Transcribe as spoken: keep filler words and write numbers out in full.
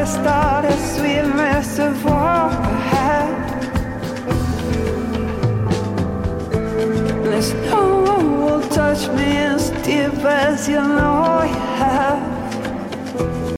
start a sweet reservoir ahead. There's no one will touch me as deep as you know you have.